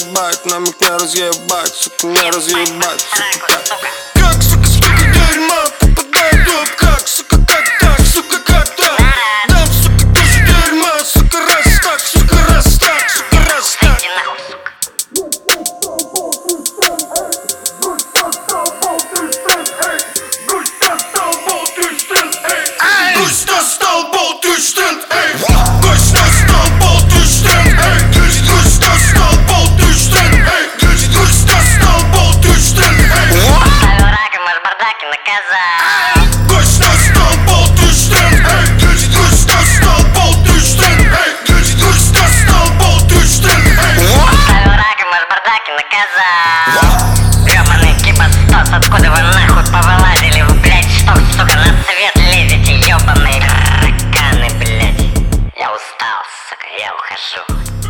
разъебать, намек не разъебать, сука, не разъебать, сука. Как, сука, сколько дерьма попадает в лоб, как, сука, как так, сука, как так. Дам, сука, тоже дерьма, сука, раз так, сука, раз так, сука, раз так. Пусть настал болтыштен, эй! Пусть настал болтыштен, эй! Пусть настал болтыштен, эй! Пусть настал болтыштен, эй! Ставил раком аж бардаки наказал. Пусть настал болтыштен, эй! Пусть настал болтыштен, эй! Пусть настал болтыштен, эй! Ставил раком аж бардаки наказал. Ёбаный кипостос, откуда вы нахуй повылазили? Вы, блядь, что, сука, на свет лезете, ёбаные тараканы, блядь. Я устал, сука, я ухожу.